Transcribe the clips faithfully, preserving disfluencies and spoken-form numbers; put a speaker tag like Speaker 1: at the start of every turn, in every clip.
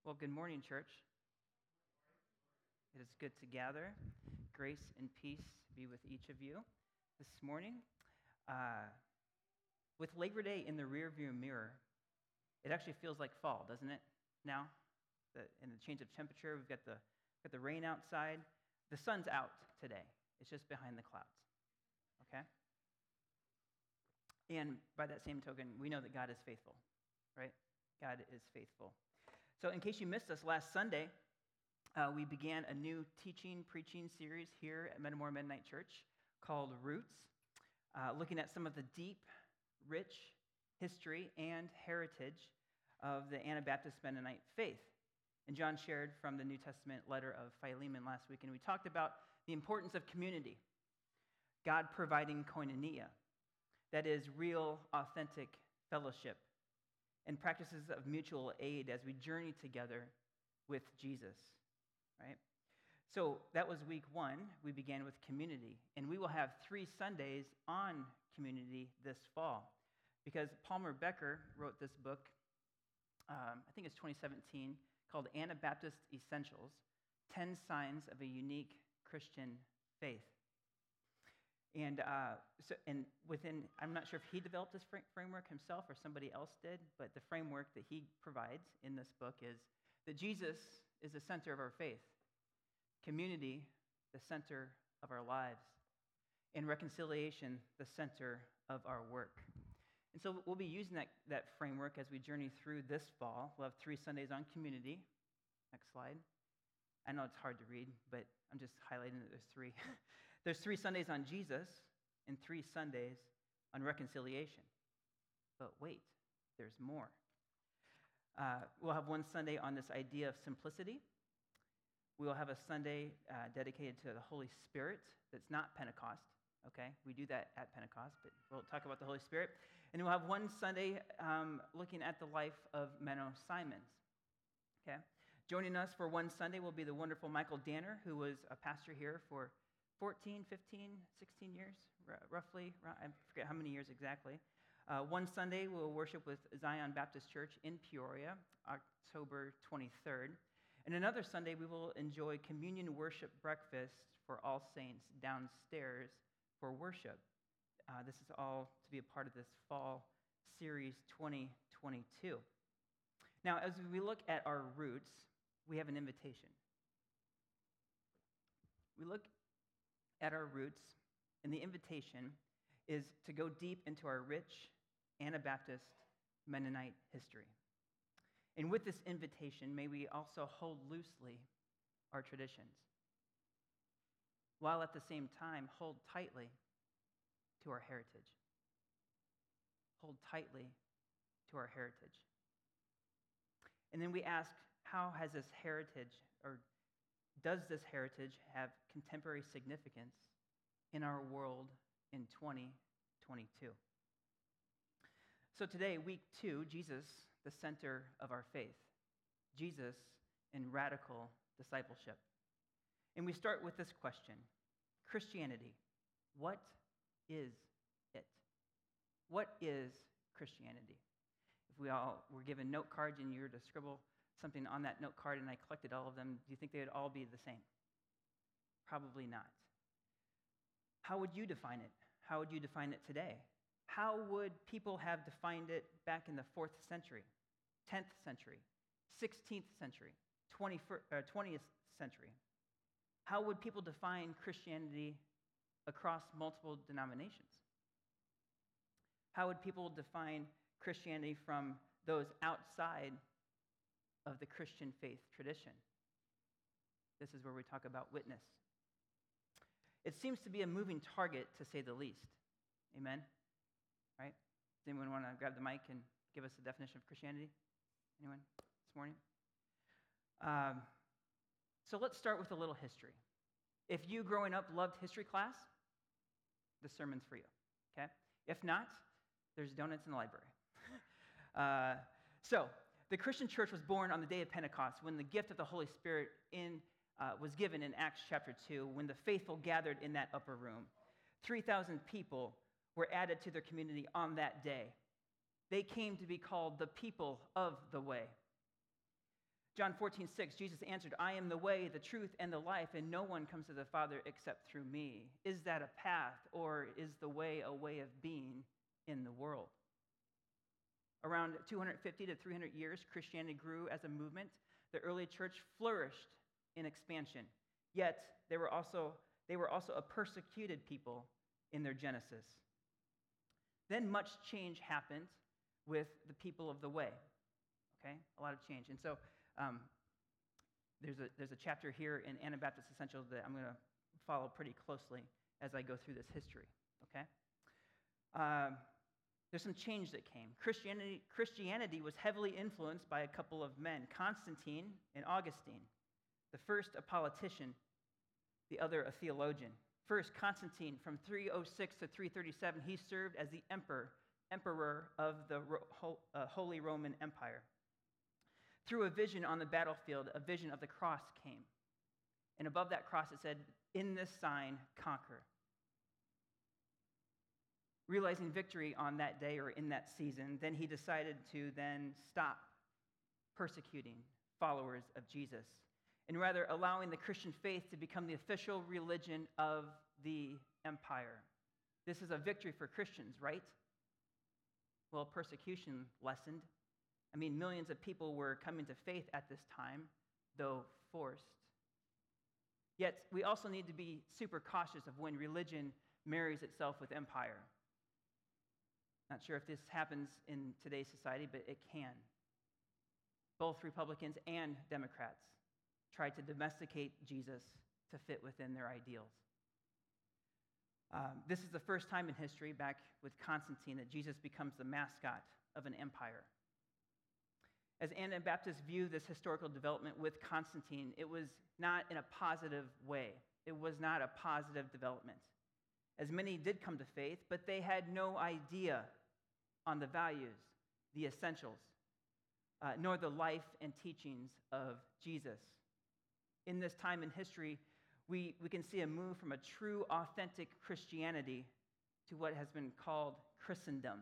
Speaker 1: Well, good morning, church. It is good to gather. Grace and peace be with each of you this morning. Uh, with Labor Day in the rearview mirror, it actually feels like fall, doesn't it? Now, the, in the change of temperature, we've got the got the rain outside. The sun's out today. It's just behind the clouds. Okay. And by that same token, we know that God is faithful, right? God is faithful. So in case you missed us last Sunday, uh, we began a new teaching, preaching series here at Metamora Mennonite Church called Roots, uh, looking at some of the deep, rich history and heritage of the Anabaptist Mennonite faith. And John shared from the New Testament letter of Philemon last week, and we talked about the importance of community, God providing koinonia, that is real, authentic fellowship, and practices of mutual aid as we journey together with Jesus, right? So that was week one. We began with community, and we will have three Sundays on community this fall because Palmer Becker wrote this book, um, I think it's twenty seventeen, called Anabaptist Essentials, ten Signs of a Unique Christian Faith. And uh, so, and within, I'm not sure if he developed this fr- framework himself or somebody else did, but the framework that he provides in this book is that Jesus is the center of our faith, community, the center of our lives, and reconciliation, the center of our work. And so we'll be using that, that framework as we journey through this fall. We'll have three Sundays on community. Next slide. I know it's hard to read, but I'm just highlighting that there's three. There's three Sundays on Jesus and three Sundays on reconciliation. But wait, there's more. Uh, we'll have one Sunday on this idea of simplicity. We will have a Sunday uh, dedicated to the Holy Spirit that's not Pentecost, okay? We do that at Pentecost, but we'll talk about the Holy Spirit. And we'll have one Sunday um, looking at the life of Menno Simons, okay? Joining us for one Sunday will be the wonderful Michael Danner, who was a pastor here for fourteen, fifteen, sixteen years, r- roughly. I forget how many years exactly. Uh, one Sunday, we'll worship with Zion Baptist Church in Peoria, October twenty-third. And another Sunday, we will enjoy communion worship breakfast for all saints downstairs for worship. Uh, this is all to be a part of this fall series twenty twenty-two. Now, as we look at our roots, we have an invitation. We look at our roots, and the invitation is to go deep into our rich Anabaptist Mennonite history. And with this invitation, may we also hold loosely our traditions, while at the same time hold tightly to our heritage. Hold tightly to our heritage. And then we ask, how has this heritage, or does this heritage have contemporary significance in our world in twenty twenty-two? So today, week two, Jesus, the center of our faith. Jesus in radical discipleship. And we start with this question: Christianity, what is it? What is Christianity? If we all were given note cards and you were to scribble something on that note card and I collected all of them, do you think they would all be the same? Probably not. How would you define it? How would you define it today? How would people have defined it back in the fourth century, tenth century, sixteenth century, twentieth century? How would people define Christianity across multiple denominations? How would people define Christianity from those outside of the Christian faith tradition? This is where we talk about witness. It seems to be a moving target, to say the least. Amen? Right? Does anyone want to grab the mic and give us a definition of Christianity? Anyone this morning? Um, so let's start with a little history. If you, growing up, loved history class, the sermon's for you, okay? If not, there's donuts in the library. uh, so, the Christian church was born on the day of Pentecost, when the gift of the Holy Spirit in, uh, was given in Acts chapter two, when the faithful gathered in that upper room. three thousand people were added to their community on that day. They came to be called the people of the way. John fourteen six, Jesus answered, I am the way, the truth, and the life, and no one comes to the Father except through me. Is that a path, or is the way a way of being in the world? Around two hundred fifty to three hundred years, Christianity grew as a movement. The early church flourished in expansion, yet they were also, they were also a persecuted people in their genesis. Then much change happened with the people of the way, okay? A lot of change. And so um, there's, a, there's a chapter here in Anabaptist Essentials that I'm going to follow pretty closely as I go through this history, okay? Um, there's some change that came. Christianity, Christianity was heavily influenced by a couple of men, Constantine and Augustine. The first a politician, the other a theologian. First, Constantine, from three oh six to three thirty-seven, he served as the emperor, emperor of the uh, Holy Roman Empire. Through a vision on the battlefield, a vision of the cross came. And above that cross it said, in this sign, conquer. Realizing victory on that day or in that season, then he decided to then stop persecuting followers of Jesus, and rather allowing the Christian faith to become the official religion of the empire. This is a victory for Christians, right? Well, persecution lessened. I mean, millions of people were coming to faith at this time, though forced. Yet, we also need to be super cautious of when religion marries itself with empire. Not sure if this happens in today's society, but it can. Both Republicans and Democrats tried to domesticate Jesus to fit within their ideals. Um, this is the first time in history, back with Constantine, that Jesus becomes the mascot of an empire. As Anabaptists view this historical development with Constantine, it was not in a positive way. It was not a positive development. As many did come to faith, but they had no idea on the values, the essentials, uh, nor the life and teachings of Jesus. In this time in history, we, we can see a move from a true, authentic Christianity to what has been called Christendom.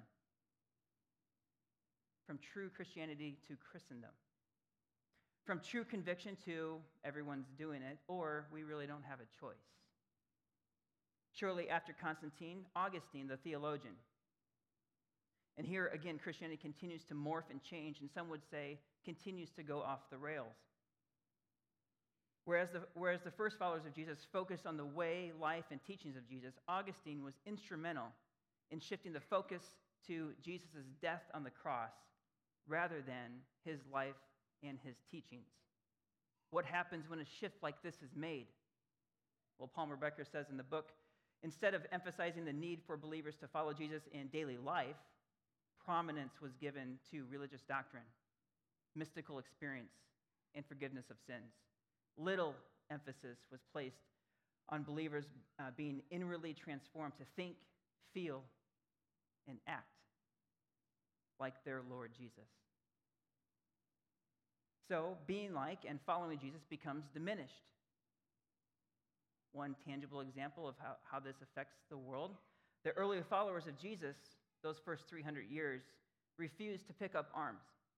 Speaker 1: From true Christianity to Christendom. From true conviction to everyone's doing it, or we really don't have a choice. Shortly after Constantine, Augustine, the theologian. And here again, Christianity continues to morph and change, and some would say continues to go off the rails. Whereas the, whereas the first followers of Jesus focused on the way, life, and teachings of Jesus, Augustine was instrumental in shifting the focus to Jesus' death on the cross rather than his life and his teachings. What happens when a shift like this is made? Well, Palmer Becker says in the book, instead of emphasizing the need for believers to follow Jesus in daily life, prominence was given to religious doctrine, mystical experience, and forgiveness of sins. Little emphasis was placed on believers uh, being inwardly transformed to think, feel, and act like their Lord Jesus. So, being like and following Jesus becomes diminished. One tangible example of how, how this affects the world, the early followers of Jesus, those first three hundred years, refused to pick up arms.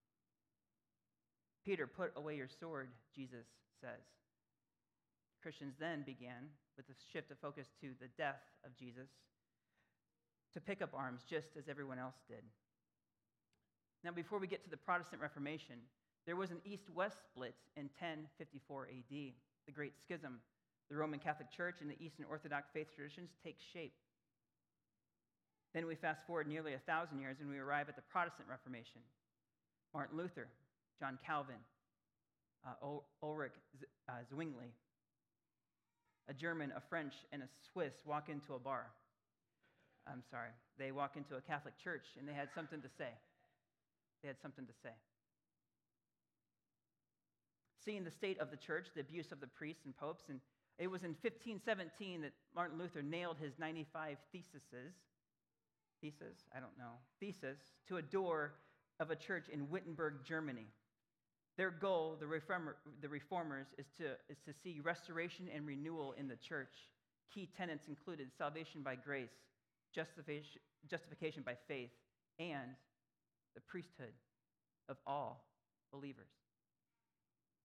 Speaker 1: Peter, put away your sword, Jesus says. Christians then began, with a shift of focus to the death of Jesus, to pick up arms just as everyone else did. Now, before we get to the Protestant Reformation, there was an east-west split in ten fifty-four A D. The Great Schism, the Roman Catholic Church and the Eastern Orthodox faith traditions take shape. Then we fast forward nearly a thousand years and we arrive at the Protestant Reformation. Martin Luther, John Calvin, uh, Ulrich uh, Zwingli, a German, a French, and a Swiss walk into a bar. I'm sorry. They walk into a Catholic church and they had something to say. They had something to say. Seeing the state of the church, the abuse of the priests and popes, and it was in fifteen seventeen that Martin Luther nailed his ninety-five theses, thesis, I don't know, thesis, to a door of a church in Wittenberg, Germany. Their goal, the, reformer, the reformers, is to, is to see restoration and renewal in the church. Key tenets included salvation by grace, justification, justification by faith, and the priesthood of all believers.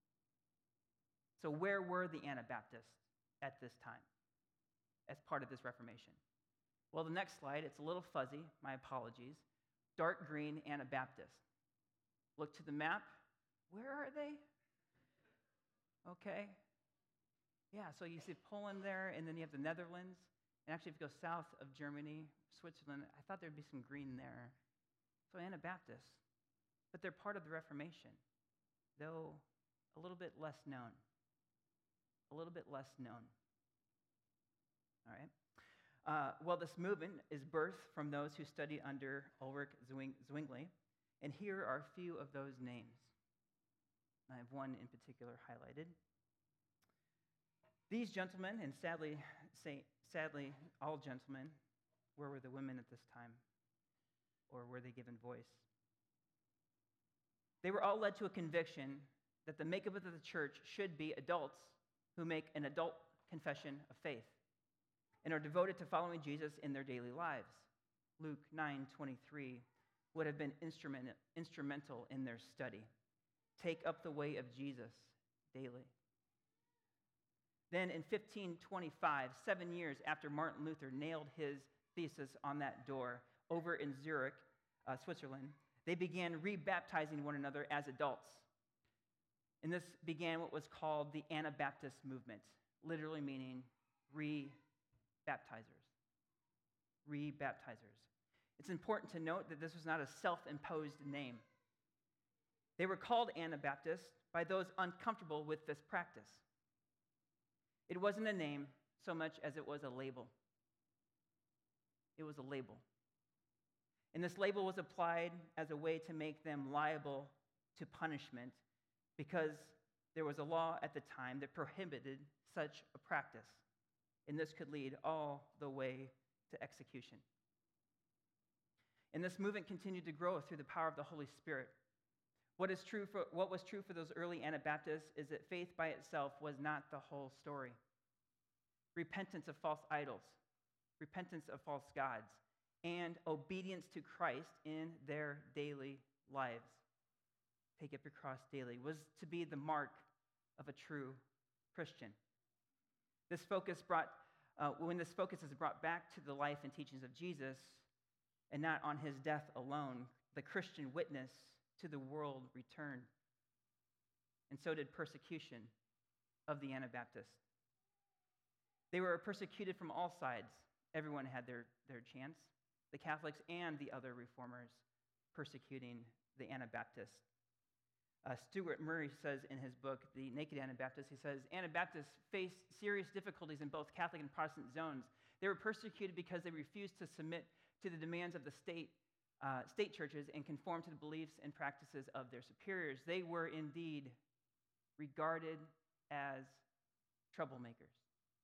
Speaker 1: So where were the Anabaptists at this time as part of this Reformation? Well, the next slide, it's a little fuzzy. My apologies. Dark green Anabaptists. Look to the map. Where are they? Okay. Yeah, so you see Poland there, and then you have the Netherlands. And actually, if you go south of Germany, Switzerland, I thought there'd be some green there. So Anabaptists. But they're part of the Reformation, though a little bit less known. A little bit less known. All right. Uh, well, this movement is birthed from those who studied under Ulrich Zwing- Zwingli, and here are a few of those names. I have one in particular highlighted. These gentlemen, and sadly, say, sadly, all gentlemen, where were the women at this time? Or were they given voice? They were all led to a conviction that the makeup of the church should be adults who make an adult confession of faith and are devoted to following Jesus in their daily lives. Luke nine twenty-three would have been instrument, instrumental in their study. Take up the way of Jesus daily. Then in fifteen twenty-five, seven years after Martin Luther nailed his thesis on that door over in Zurich, uh, Switzerland, they began rebaptizing one another as adults. And this began what was called the Anabaptist movement, literally meaning re-baptizers. Re-baptizers. It's important to note that this was not a self-imposed name. They were called Anabaptists by those uncomfortable with this practice. It wasn't a name so much as it was a label. It was a label. And this label was applied as a way to make them liable to punishment because there was a law at the time that prohibited such a practice. And this could lead all the way to execution. And this movement continued to grow through the power of the Holy Spirit. What is true for, what was true for those early Anabaptists is that faith by itself was not the whole story. Repentance of false idols, repentance of false gods, and obedience to Christ in their daily lives, take up your cross daily, was to be the mark of a true Christian. This focus brought, uh, when this focus is brought back to the life and teachings of Jesus, and not on his death alone, the Christian witness to the world returned. And so did persecution of the Anabaptists. They were persecuted from all sides. Everyone had their, their chance. The Catholics and the other reformers persecuting the Anabaptists. Uh, Stuart Murray says in his book, The Naked Anabaptists, he says, Anabaptists faced serious difficulties in both Catholic and Protestant zones. They were persecuted because they refused to submit to the demands of the state, uh, state churches and conform to the beliefs and practices of their superiors. They were indeed regarded as troublemakers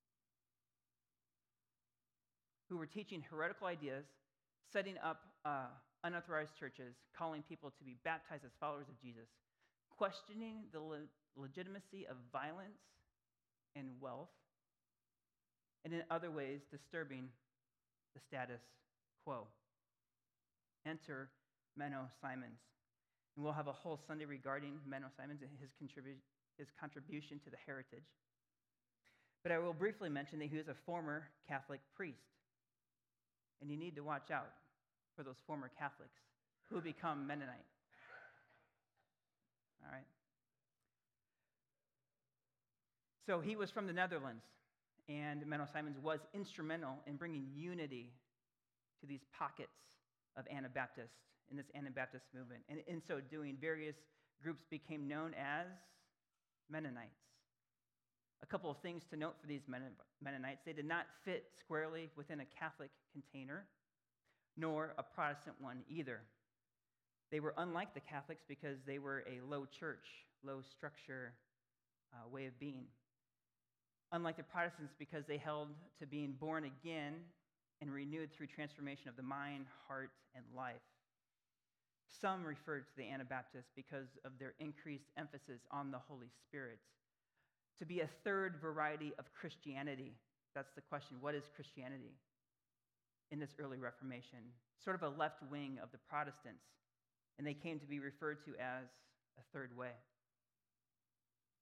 Speaker 1: who were teaching heretical ideas, setting up uh, unauthorized churches, calling people to be baptized as followers of Jesus, questioning the le- legitimacy of violence and wealth, and in other ways disturbing the status quo. Enter Menno Simons. And we'll have a whole Sunday regarding Menno Simons and his, contribu- his contribution to the heritage. But I will briefly mention that he was a former Catholic priest. And you need to watch out for those former Catholics who become Mennonite. All right. So he was from the Netherlands, and Menno Simons was instrumental in bringing unity to these pockets of Anabaptists in this Anabaptist movement. And in so doing, various groups became known as Mennonites. A couple of things to note for these Mennonites: they did not fit squarely within a Catholic container, nor a Protestant one either. They were unlike the Catholics because they were a low church, low structure uh, way of being. Unlike the Protestants because they held to being born again and renewed through transformation of the mind, heart, and life. Some referred to the Anabaptists because of their increased emphasis on the Holy Spirit to be a third variety of Christianity. That's the question. What is Christianity in this early Reformation? Sort of a left wing of the Protestants. And they came to be referred to as a third way.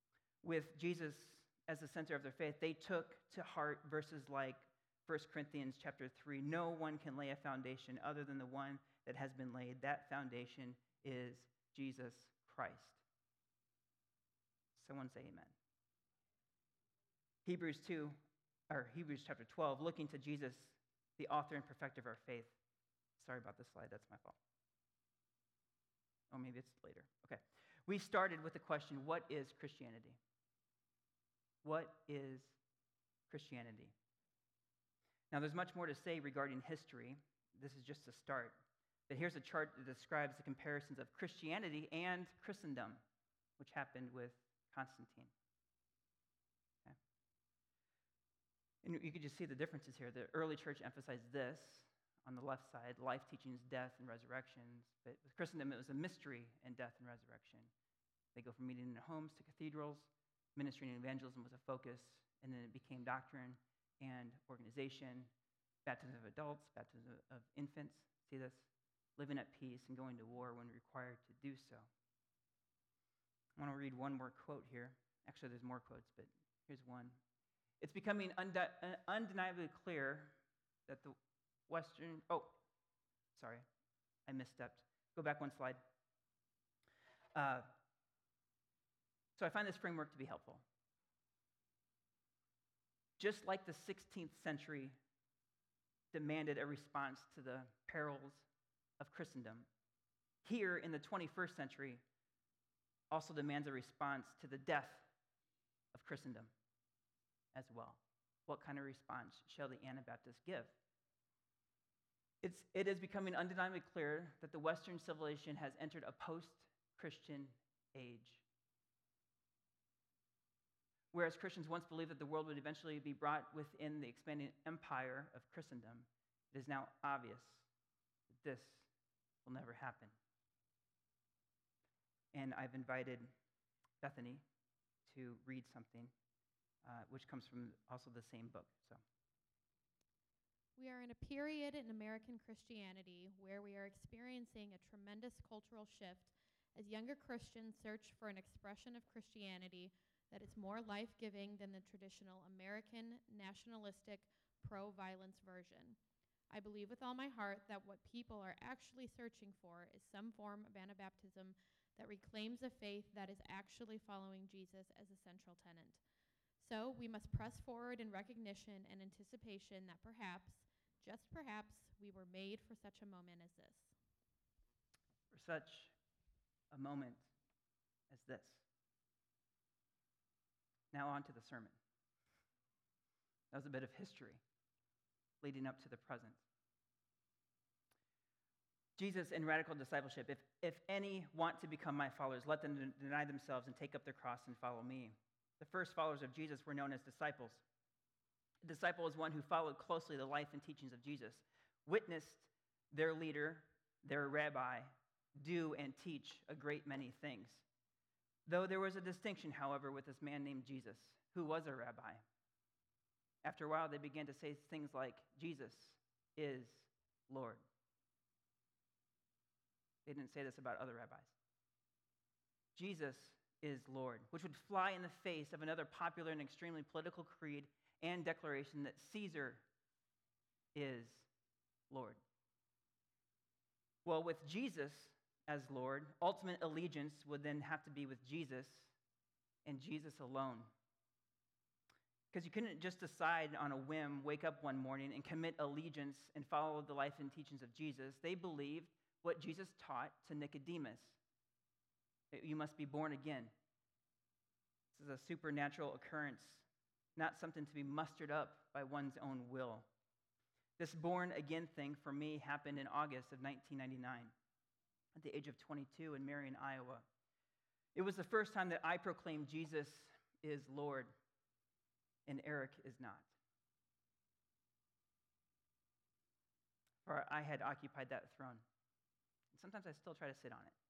Speaker 1: with Jesus as the center of their faith, they took to heart verses like First Corinthians chapter three, no one can lay a foundation other than the one that has been laid. That foundation is Jesus Christ. Someone say amen. Hebrews two, or Hebrews chapter twelve, looking to Jesus, the author and perfecter of our faith. Sorry about this slide, that's my fault. Oh, maybe it's later. Okay. We started with the question, what is Christianity? What is Christianity? Now, there's much more to say regarding history. This is just a start. But here's a chart that describes the comparisons of Christianity and Christendom, which happened with Constantine. Okay. And you can just see the differences here. The early church emphasized this on the left side, life, teachings, death, and resurrections. But with Christendom, it was a mystery in death and resurrection. They go from meeting in their homes to cathedrals. Ministry and evangelism was a focus, and then it became doctrine and organization, baptism of adults, baptism of infants. See this? Living at peace and going to war when required to do so. I want to read one more quote here. Actually, there's more quotes, but here's one. It's becoming undi- undeniably clear that the Western, oh, sorry, I misstepped. Go back one slide. Uh, so I find this framework to be helpful. Just like the sixteenth century demanded a response to the perils of Christendom, here in the twenty-first century also demands a response to the death of Christendom as well. What kind of response shall the Anabaptists give? It's, it is becoming undeniably clear that the Western civilization has entered a post-Christian age. Whereas Christians once believed that the world would eventually be brought within the expanding empire of Christendom, it is now obvious that this will never happen. And I've invited Bethany to read something, uh, which comes from also the same book. So,
Speaker 2: we are in a period in American Christianity where we are experiencing a tremendous cultural shift as younger Christians search for an expression of Christianity that is more life-giving than the traditional American nationalistic pro-violence version. I believe with all my heart that what people are actually searching for is some form of Anabaptism that reclaims a faith that is actually following Jesus as a central tenet. So we must press forward in recognition and anticipation that perhaps, just perhaps, we were made for such a moment as this.
Speaker 1: For such a moment as this. Now on to the sermon. That was a bit of history leading up to the present. Jesus in radical discipleship, if, if any want to become my followers, let them deny themselves and take up their cross and follow me. The first followers of Jesus were known as disciples. A disciple is one who followed closely the life and teachings of Jesus, witnessed their leader, their rabbi, do and teach a great many things. Though there was a distinction, however, with this man named Jesus, who was a rabbi. After a while, they began to say things like, Jesus is Lord. They didn't say this about other rabbis. Jesus is Lord, which would fly in the face of another popular and extremely political creed and declaration that Caesar is Lord. Well, with Jesus as Lord, ultimate allegiance would then have to be with Jesus and Jesus alone. Because you couldn't just decide on a whim, wake up one morning and commit allegiance and follow the life and teachings of Jesus. They believed what Jesus taught to Nicodemus. You must be born again. This is a supernatural occurrence, not something to be mustered up by one's own will. This born again thing for me happened in August of nineteen ninety-nine. At the age of twenty-two in Marion, Iowa. It was the first time that I proclaimed Jesus is Lord and Eric is not. For I had occupied that throne. And sometimes I still try to sit on it.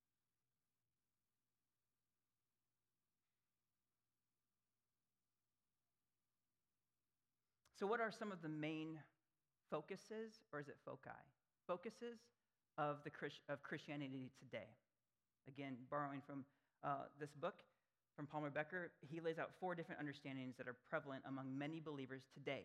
Speaker 1: So what are some of the main focuses, or is it foci? Focuses of the of Christianity today. Again, borrowing from uh, this book, from Palmer Becker, he lays out four different understandings that are prevalent among many believers today.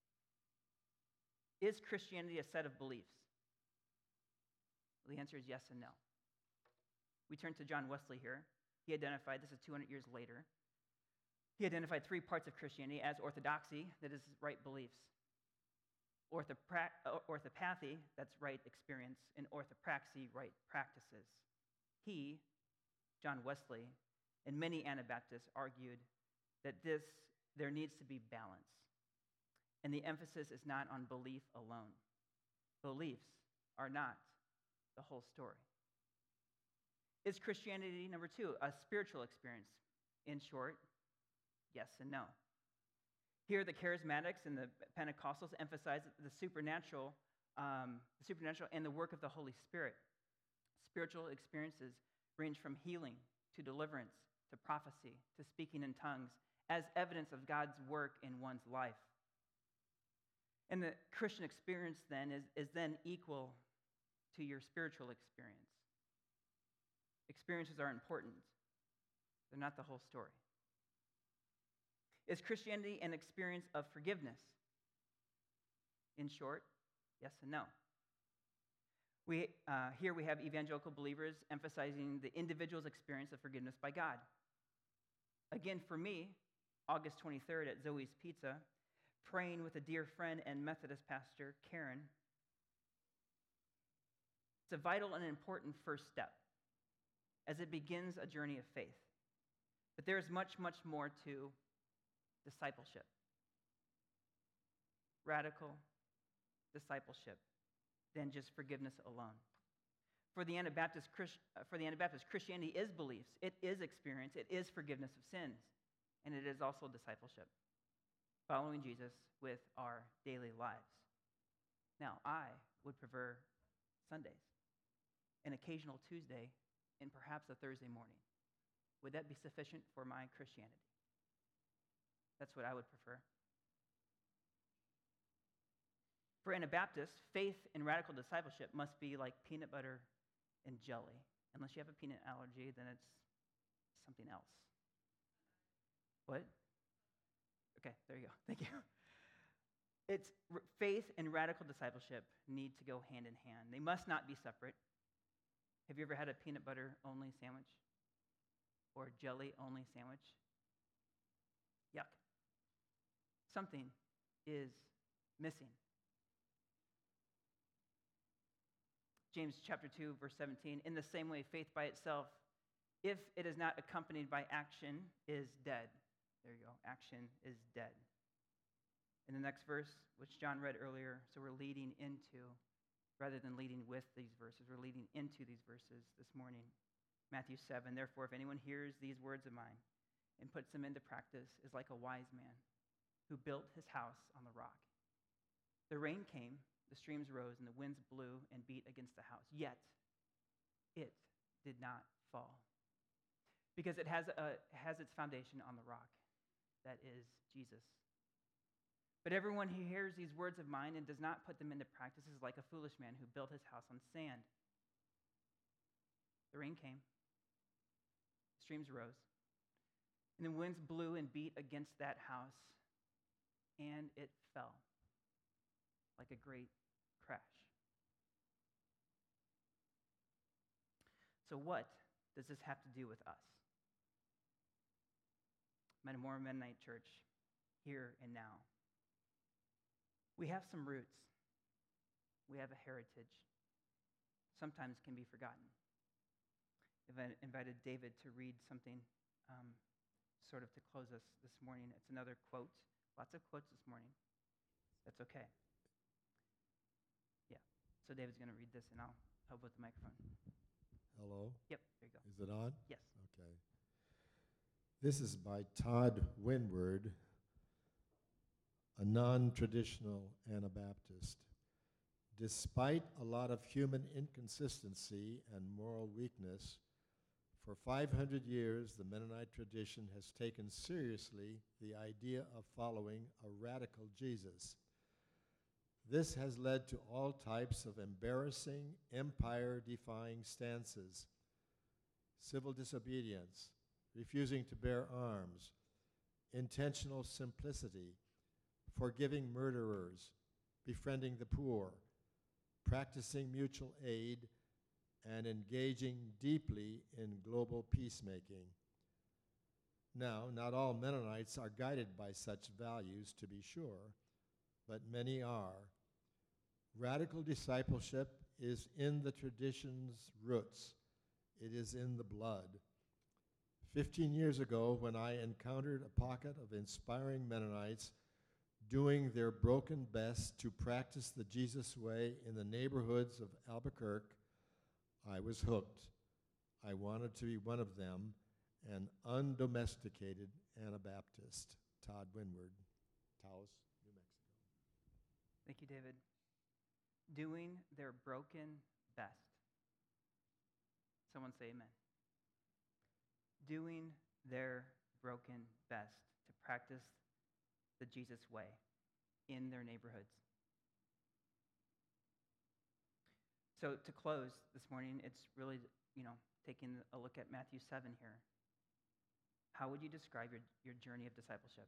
Speaker 1: Is Christianity a set of beliefs? Well, the answer is yes and no. We turn to John Wesley here. He identified, this is two hundred years later, he identified three parts of Christianity as orthodoxy, that is right beliefs, orthopra- orthopathy, that's right experience, and orthopraxy, right practices. He, John Wesley, and many Anabaptists argued that this there needs to be balance. And the emphasis is not on belief alone. Beliefs are not the whole story. Is Christianity, number two, a spiritual experience? In short, yes and no. Here, the charismatics and the Pentecostals emphasize the supernatural, um, the supernatural and the work of the Holy Spirit. Spiritual experiences range from healing to deliverance to prophecy to speaking in tongues as evidence of God's work in one's life. And the Christian experience then is, is then equal to your spiritual experience. Experiences are important. They're not the whole story. Is Christianity an experience of forgiveness? In short, yes and no. We, uh, here we have evangelical believers emphasizing the individual's experience of forgiveness by God. Again, for me, August twenty-third at Zoe's Pizza, praying with a dear friend and Methodist pastor, Karen, it's a vital and important first step as it begins a journey of faith. But there is much, much more to discipleship. Radical discipleship than just forgiveness alone. For the Anabaptist, for the Anabaptist, Christianity is beliefs, it is experience, it is forgiveness of sins, and it is also discipleship, following Jesus with our daily lives. Now, I would prefer Sundays, an occasional Tuesday, and perhaps a Thursday morning. Would that be sufficient for my Christianity? That's what I would prefer. For Anabaptists, faith in radical discipleship must be like peanut butter and jelly. Unless you have a peanut allergy, then it's something else. What? Okay, there you go. Thank you. It's r- faith and radical discipleship need to go hand in hand. They must not be separate. Have you ever had a peanut butter only sandwich? Or a jelly only sandwich? Yuck. Something is missing. James chapter two, verse seventeen, in the same way, faith by itself, if it is not accompanied by action, is dead. There you go. Action is dead. In the next verse, which John read earlier, so we're leading into, rather than leading with these verses, we're leading into these verses this morning. Matthew seven, therefore, if anyone hears these words of mine and puts them into practice, is like a wise man who built his house on the rock. The rain came, the streams rose, and the winds blew and beat against the house. Yet, it did not fall. Because it has, a, has its foundation on the rock. That is Jesus. But everyone who hears these words of mine and does not put them into practice is like a foolish man who built his house on sand. The rain came. The streams rose. And the winds blew and beat against that house. And it fell like a great crash. So what does this have to do with us? Metamora Mennonite Church, here and now. We have some roots. We have a heritage. Sometimes can be forgotten. I invited David to read something um, sort of to close us this morning. It's another quote. Lots of quotes this morning. That's okay. Yeah. So David's going to read this, and I'll help with the microphone.
Speaker 3: Hello?
Speaker 1: Yep, there you go.
Speaker 3: Is it on?
Speaker 1: Yes.
Speaker 3: Okay. This is by Todd Winward, a non-traditional Anabaptist. Despite a lot of human inconsistency and moral weakness, for five hundred years, the Mennonite tradition has taken seriously the idea of following a radical Jesus. This has led to all types of embarrassing, empire-defying stances: civil disobedience, refusing to bear arms, intentional simplicity, forgiving murderers, befriending the poor, practicing mutual aid, and engaging deeply in global peacemaking. Now, not all Mennonites are guided by such values, to be sure, but many are. Radical discipleship is in the tradition's roots. It is in the blood. Fifteen years ago, when I encountered a pocket of inspiring Mennonites doing their broken best to practice the Jesus way in the neighborhoods of Albuquerque, I was hooked. I wanted to be one of them, an undomesticated Anabaptist. Todd Windward, Taos, New Mexico.
Speaker 1: Thank you, David. Doing their broken best. Someone say amen. Doing their broken best to practice the Jesus way in their neighborhoods. So to close this morning, it's really, you know, taking a look at Matthew seven here. How would you describe your, your journey of discipleship?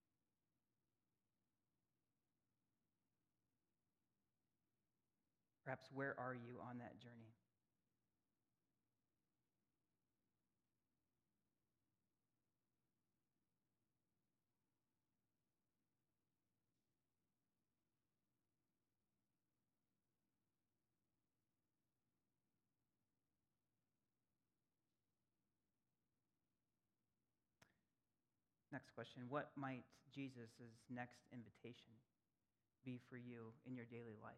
Speaker 1: Perhaps where are you on that journey? Next question. What might Jesus' next invitation be for you in your daily life?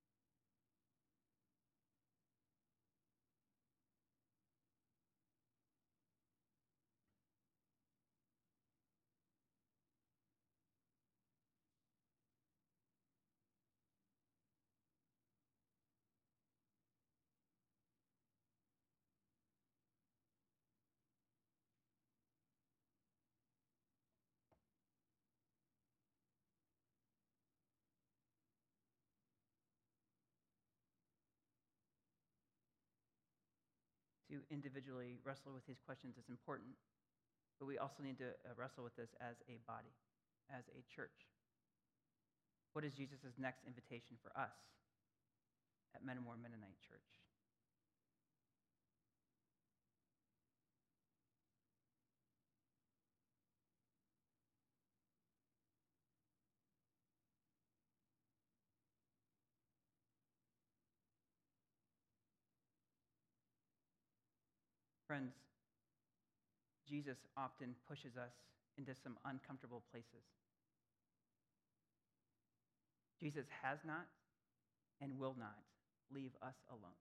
Speaker 1: To individually wrestle with these questions is important, but we also need to uh, wrestle with this as a body, as a church. What is Jesus' next invitation for us at Metamor Mennonite Church? Friends, Jesus often pushes us into some uncomfortable places. Jesus has not and will not leave us alone.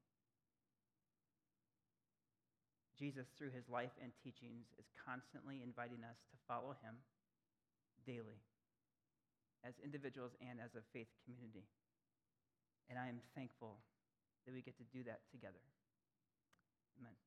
Speaker 1: Jesus, through his life and teachings, is constantly inviting us to follow him daily, as individuals and as a faith community. And I am thankful that we get to do that together. Amen.